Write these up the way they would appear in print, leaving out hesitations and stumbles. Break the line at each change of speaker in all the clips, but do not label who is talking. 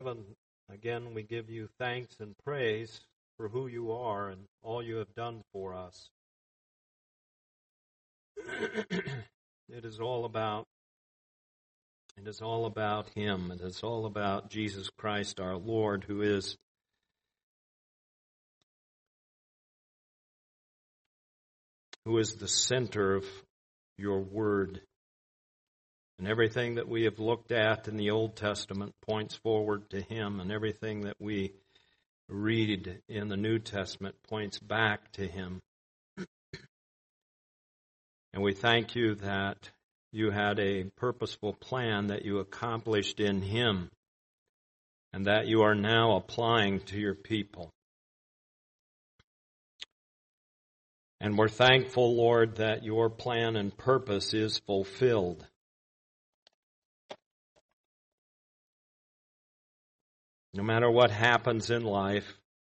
Heaven, again, we give you thanks and praise for who you are and all you have done for us. It is all about Him. It is all about Jesus Christ, our Lord, who is the center of your word. And everything that we have looked at in the Old Testament points forward to Him, and everything that we read in the New Testament points back to Him. And we thank you that you had a purposeful plan that you accomplished in Him, and that you are now applying to your people. And we're thankful, Lord, that your plan and purpose is fulfilled. No matter what happens in life,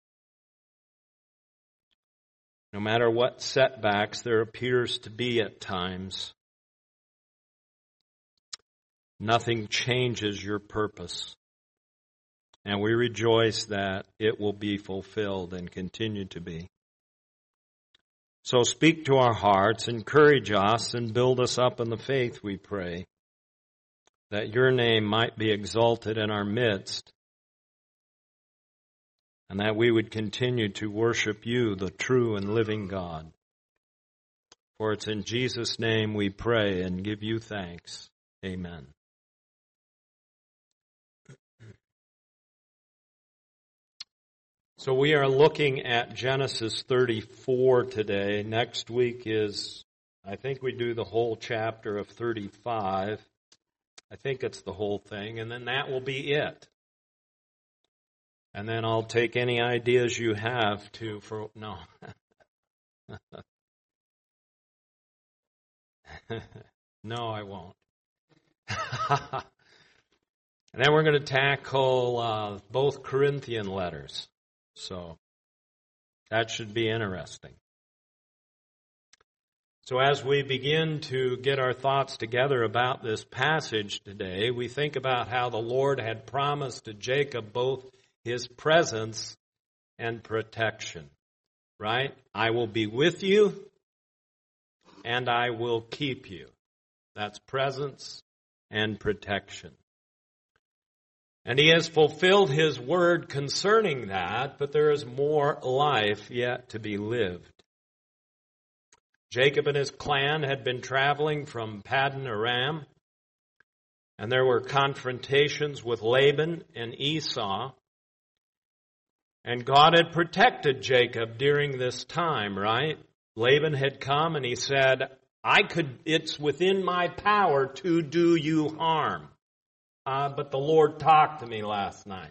no matter what setbacks there appears to be at times, nothing changes your purpose. And we rejoice that it will be fulfilled and continue to be. So speak to our hearts, encourage us, and build us up in the faith, we pray, that your name might be exalted in our midst, and that we would continue to worship you, the true and living God. For it's in Jesus' name we pray and give you thanks. Amen. So we are looking at Genesis 34 today. Next week I think we do the whole chapter of 35. I think it's the whole thing, and then that will be it. And then I'll take any ideas you have no. No, I won't. And then we're going to tackle both Corinthian letters. So that should be interesting. So as we begin to get our thoughts together about this passage today, we think about how the Lord had promised to Jacob both His presence and protection, right? I will be with you and I will keep you. That's presence and protection. And He has fulfilled His word concerning that, but there is more life yet to be lived. Jacob and his clan had been traveling from Paddan Aram, and there were confrontations with Laban and Esau. And God had protected Jacob during this time, right? Laban had come and he said, it's within my power to do you harm. But the Lord talked to me last night.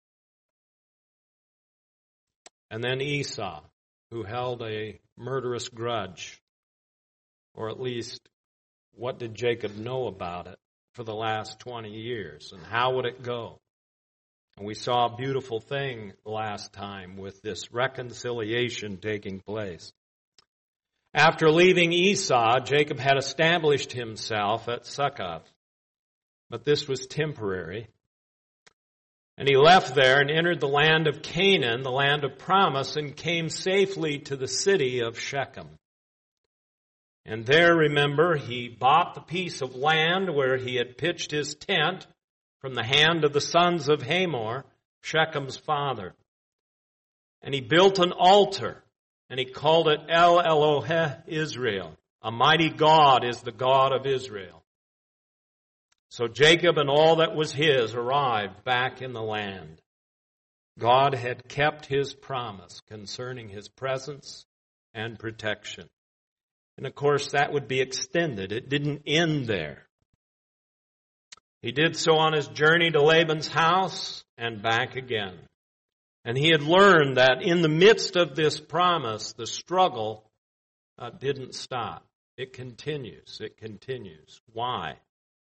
And then Esau, who held a murderous grudge, or at least what did Jacob know about it for the last 20 years, and how would it go? And we saw a beautiful thing last time with this reconciliation taking place. After leaving Esau, Jacob had established himself at Succoth. But this was temporary. And he left there and entered the land of Canaan, the land of promise, and came safely to the city of Shechem. And there, remember, he bought the piece of land where he had pitched his tent from the hand of the sons of Hamor, Shechem's father. And he built an altar, and he called it El Elohe Israel. A mighty God is the God of Israel. So Jacob and all that was his arrived back in the land. God had kept His promise concerning His presence and protection. And of course that would be extended. It didn't end there. He did so on his journey to Laban's house and back again. And he had learned that in the midst of this promise, the struggle didn't stop. It continues. It continues. Why?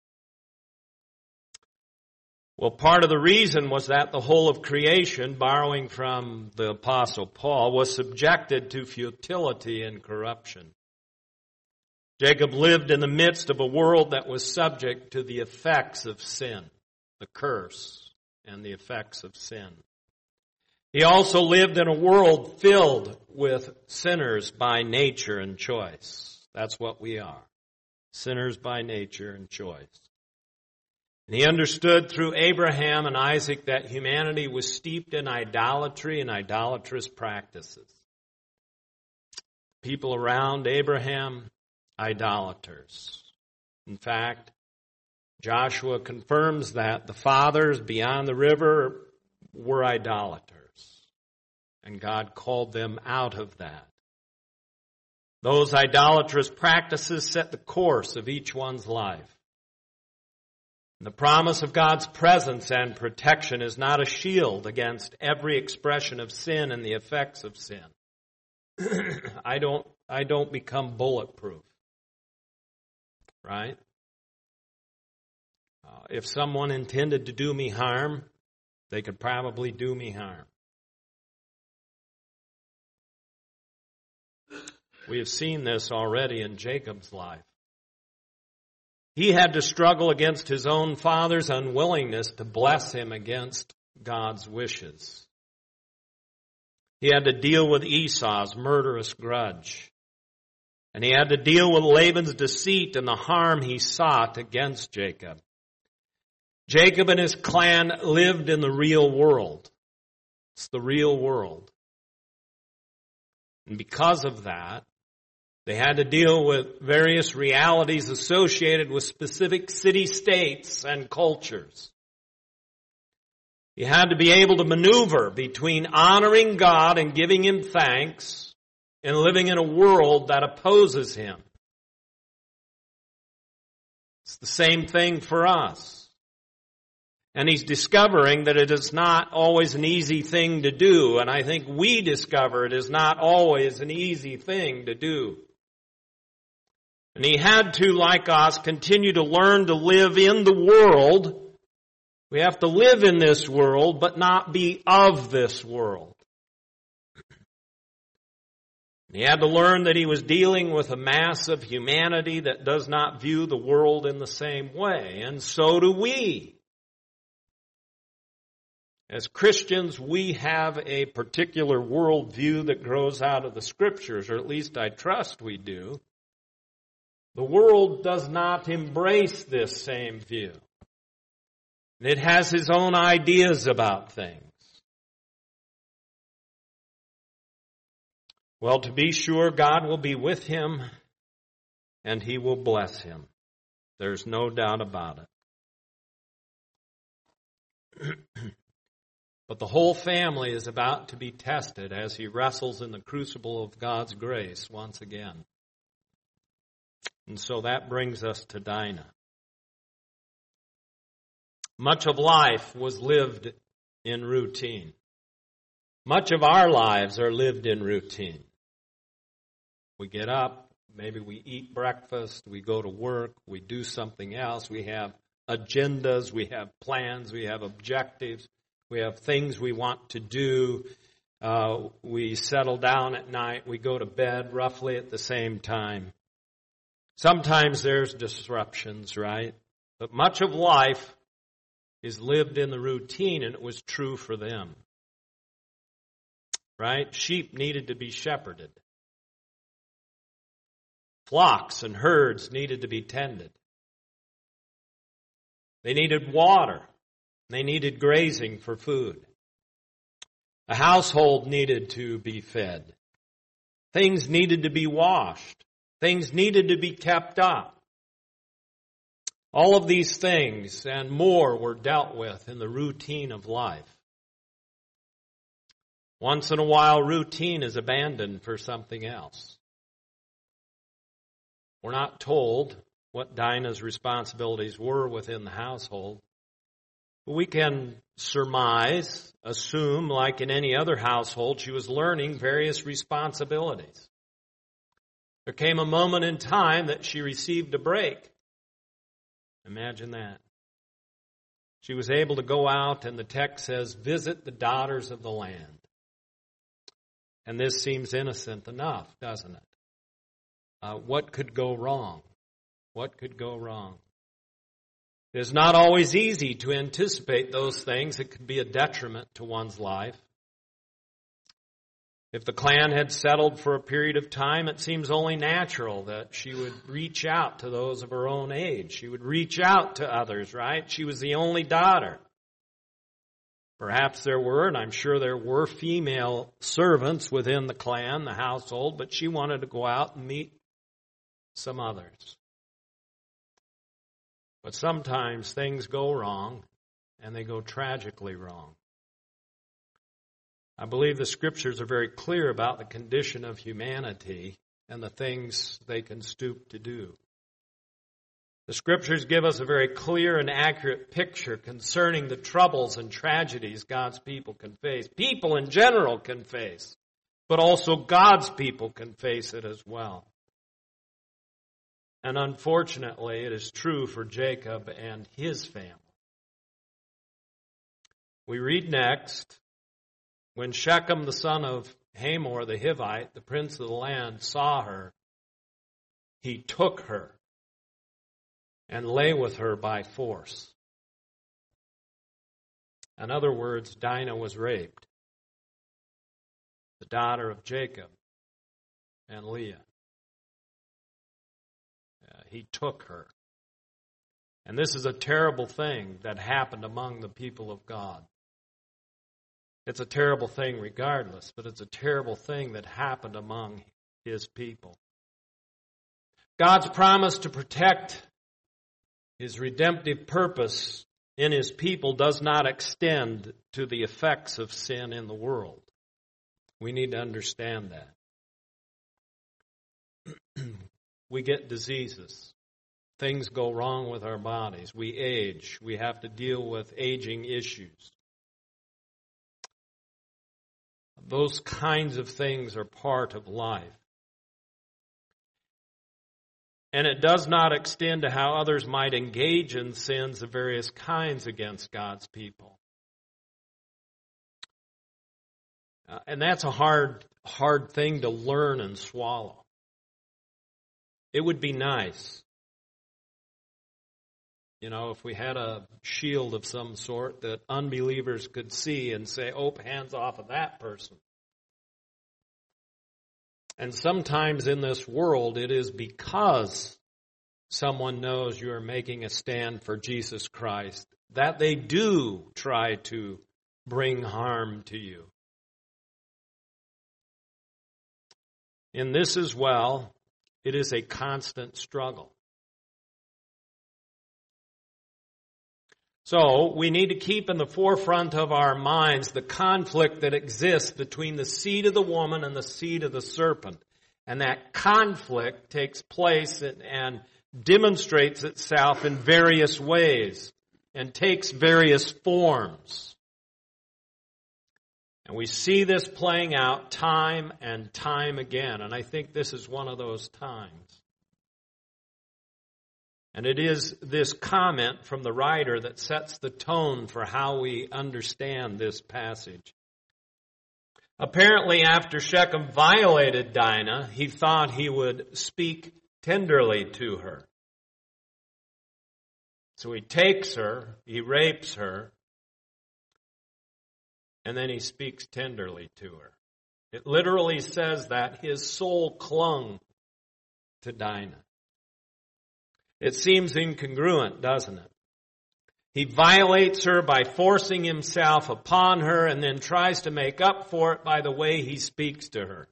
Well, part of the reason was that the whole of creation, borrowing from the Apostle Paul, was subjected to futility and corruption. Jacob lived in the midst of a world that was subject to the effects of sin, the curse, and the effects of sin. He also lived in a world filled with sinners by nature and choice. That's what we are. Sinners by nature and choice. And he understood through Abraham and Isaac that humanity was steeped in idolatry and idolatrous practices. People around Abraham, idolaters. In fact, Joshua confirms that the fathers beyond the river were idolaters. And God called them out of that. Those idolatrous practices set the course of each one's life. And the promise of God's presence and protection is not a shield against every expression of sin and the effects of sin. I don't become bulletproof. Right? If someone intended to do me harm, they could probably do me harm. We have seen this already in Jacob's life. He had to struggle against his own father's unwillingness to bless him against God's wishes. He had to deal with Esau's murderous grudge. And he had to deal with Laban's deceit and the harm he sought against Jacob. Jacob and his clan lived in the real world. It's the real world. And because of that, they had to deal with various realities associated with specific city-states and cultures. He had to be able to maneuver between honoring God and giving Him thanks and living in a world that opposes Him. It's the same thing for us. And he's discovering that it is not always an easy thing to do. And I think we discover it is not always an easy thing to do. And he had to, like us, continue to learn to live in the world. We have to live in this world, but not be of this world. And he had to learn that he was dealing with a mass of humanity that does not view the world in the same way. And so do we. As Christians, we have a particular worldview that grows out of the Scriptures, or at least I trust we do. The world does not embrace this same view. It has its own ideas about things. Well, to be sure, God will be with him and He will bless him. There's no doubt about it. But the whole family is about to be tested as he wrestles in the crucible of God's grace once again. And so that brings us to Dinah. Much of life was lived in routine. Much of our lives are lived in routine. We get up, maybe we eat breakfast, we go to work, we do something else, we have agendas, we have plans, we have objectives, we have things we want to do. We settle down at night, we go to bed roughly at the same time. Sometimes there's disruptions, right? But much of life is lived in the routine, and it was true for them. Right? Sheep needed to be shepherded. Flocks and herds needed to be tended. They needed water. They needed grazing for food. A household needed to be fed. Things needed to be washed. Things needed to be kept up. All of these things and more were dealt with in the routine of life. Once in a while, routine is abandoned for something else. We're not told what Dinah's responsibilities were within the household. But we can surmise, assume, like in any other household, she was learning various responsibilities. There came a moment in time that she received a break. Imagine that. She was able to go out, and the text says, visit the daughters of the land. And this seems innocent enough, doesn't it? What could go wrong? What could go wrong? It is not always easy to anticipate those things. It could be a detriment to one's life. If the clan had settled for a period of time, it seems only natural that she would reach out to those of her own age. She would reach out to others, right? She was the only daughter. Perhaps there were, and I'm sure there were, female servants within the clan, the household, but she wanted to go out and meet some others. But sometimes things go wrong, and they go tragically wrong. I believe the Scriptures are very clear about the condition of humanity and the things they can stoop to do. The Scriptures give us a very clear and accurate picture concerning the troubles and tragedies God's people can face. People in general can face, but also God's people can face it as well. And unfortunately, it is true for Jacob and his family. We read next, when Shechem, the son of Hamor the Hivite, the prince of the land, saw her, he took her and lay with her by force. In other words, Dinah was raped, the daughter of Jacob and Leah. He took her. And this is a terrible thing that happened among the people of God. It's a terrible thing regardless, but it's a terrible thing that happened among his people. God's promise to protect his redemptive purpose in his people does not extend to the effects of sin in the world. We need to understand that. We get diseases. Things go wrong with our bodies. We age. We have to deal with aging issues. Those kinds of things are part of life. And it does not extend to how others might engage in sins of various kinds against God's people. And that's a hard thing to learn and swallow. It would be nice, if we had a shield of some sort that unbelievers could see and say, oh, hands off of that person. And sometimes in this world, it is because someone knows you are making a stand for Jesus Christ that they do try to bring harm to you. In this as well, it is a constant struggle. So, we need to keep in the forefront of our minds the conflict that exists between the seed of the woman and the seed of the serpent. And that conflict takes place and demonstrates itself in various ways and takes various forms. And we see this playing out time and time again. And I think this is one of those times. And it is this comment from the writer that sets the tone for how we understand this passage. Apparently, after Shechem violated Dinah, he thought he would speak tenderly to her. So he takes her, he rapes her, and then he speaks tenderly to her. It literally says that his soul clung to Dinah. It seems incongruent, doesn't it? He violates her by forcing himself upon her and then tries to make up for it by the way he speaks to her.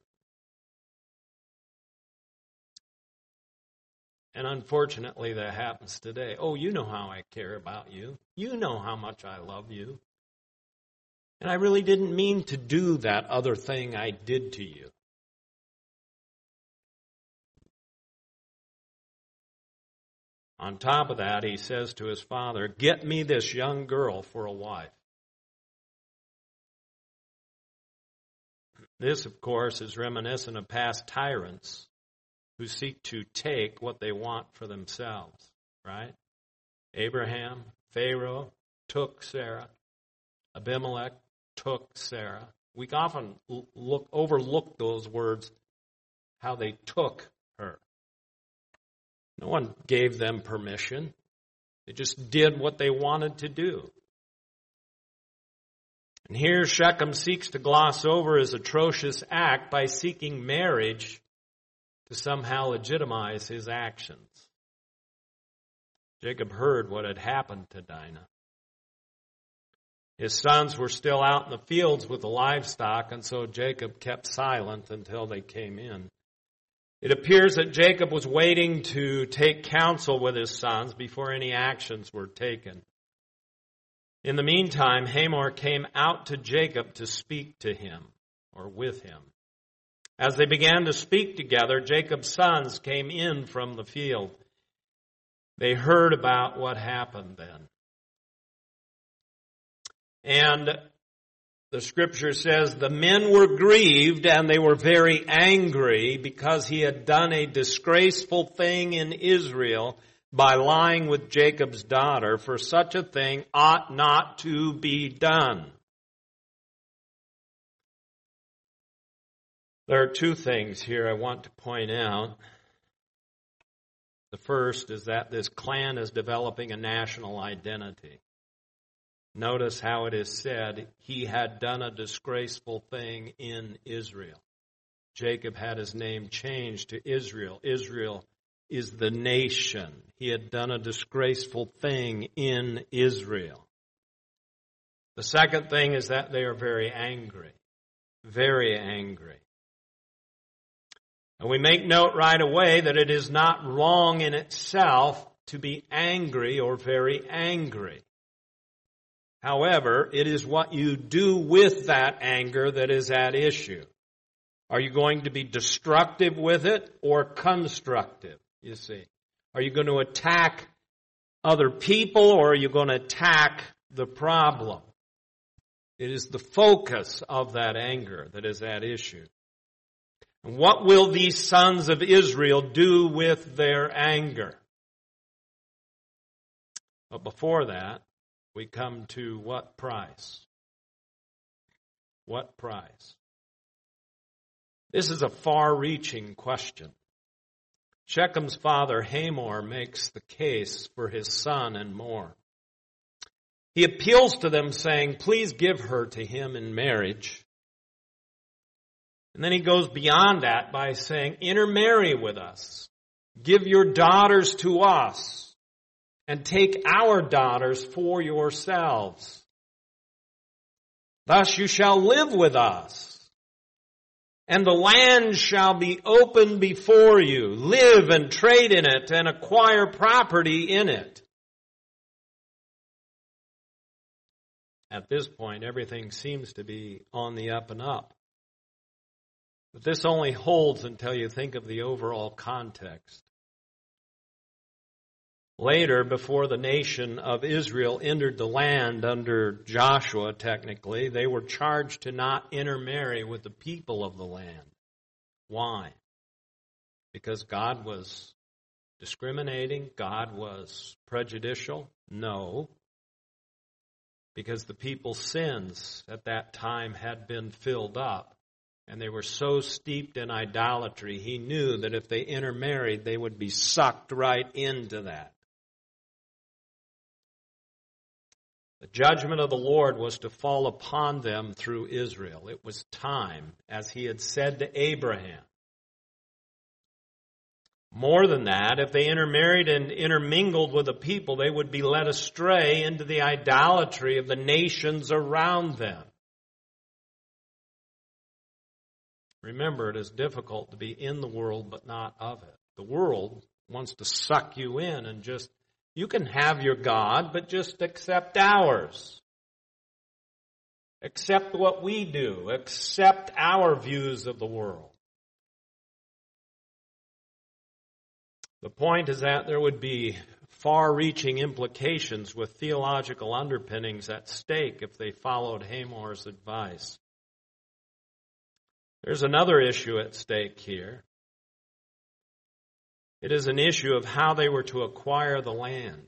And unfortunately, that happens today. Oh, you know how I care about you. You know how much I love you. And I really didn't mean to do that other thing I did to you. On top of that, he says to his father, get me this young girl for a wife. This, of course, is reminiscent of past tyrants who seek to take what they want for themselves, right? Abraham, Pharaoh, took Sarah. Abimelech took Sarah. We often overlook those words, how they took her. No one gave them permission. They just did what they wanted to do. And here Shechem seeks to gloss over his atrocious act by seeking marriage to somehow legitimize his actions. Jacob heard what had happened to Dinah. His sons were still out in the fields with the livestock, and so Jacob kept silent until they came in. It appears that Jacob was waiting to take counsel with his sons before any actions were taken. In the meantime, Hamor came out to Jacob to speak to him, or with him. As they began to speak together, Jacob's sons came in from the field. They heard about what happened then. And the scripture says, the men were grieved and they were very angry because he had done a disgraceful thing in Israel by lying with Jacob's daughter, for such a thing ought not to be done. There are two things here I want to point out. The first is that this clan is developing a national identity. Notice how it is said, he had done a disgraceful thing in Israel. Jacob had his name changed to Israel. Israel is the nation. He had done a disgraceful thing in Israel. The second thing is that they are very angry. Very angry. And we make note right away that it is not wrong in itself to be angry or very angry. However, it is what you do with that anger that is at issue. Are you going to be destructive with it or constructive, you see? Are you going to attack other people or are you going to attack the problem? It is the focus of that anger that is at issue. And what will these sons of Israel do with their anger? But before that, we come to what price? What price? This is a far-reaching question. Shechem's father, Hamor, makes the case for his son and more. He appeals to them saying, please give her to him in marriage. And then he goes beyond that by saying, intermarry with us. Give your daughters to us. And take our daughters for yourselves. Thus you shall live with us. And the land shall be open before you. Live and trade in it and acquire property in it. At this point, everything seems to be on the up and up. But this only holds until you think of the overall context. Later, before the nation of Israel entered the land under Joshua, technically, they were charged to not intermarry with the people of the land. Why? Because God was discriminating? God was prejudicial? No. Because the people's sins at that time had been filled up. And they were so steeped in idolatry, he knew that if they intermarried, they would be sucked right into that. The judgment of the Lord was to fall upon them through Israel. It was time, as he had said to Abraham. More than that, if they intermarried and intermingled with the people, they would be led astray into the idolatry of the nations around them. Remember, it is difficult to be in the world but not of it. The world wants to suck you in and just, you can have your God, but just accept ours. Accept what we do. Accept our views of the world. The point is that there would be far-reaching implications with theological underpinnings at stake if they followed Hamor's advice. There's another issue at stake here. It is an issue of how they were to acquire the land.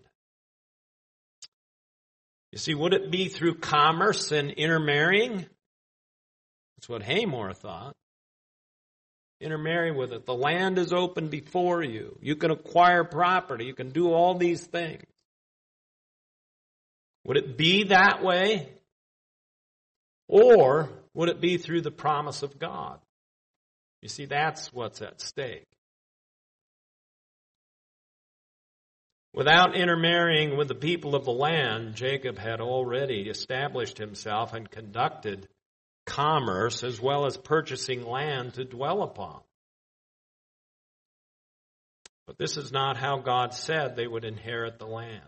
You see, would it be through commerce and intermarrying? That's what Hamor thought. Intermarry with it. The land is open before you. You can acquire property. You can do all these things. Would it be that way? Or would it be through the promise of God? You see, that's what's at stake. Without intermarrying with the people of the land, Jacob had already established himself and conducted commerce as well as purchasing land to dwell upon. But this is not how God said they would inherit the land.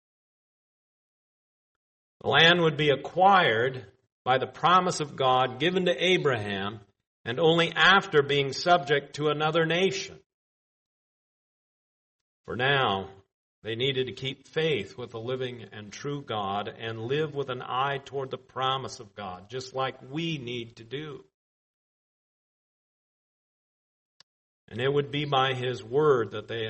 The land would be acquired by the promise of God given to Abraham, and only after being subject to another nation. For now, they needed to keep faith with the living and true God and live with an eye toward the promise of God, just like we need to do. And it would be by His word that they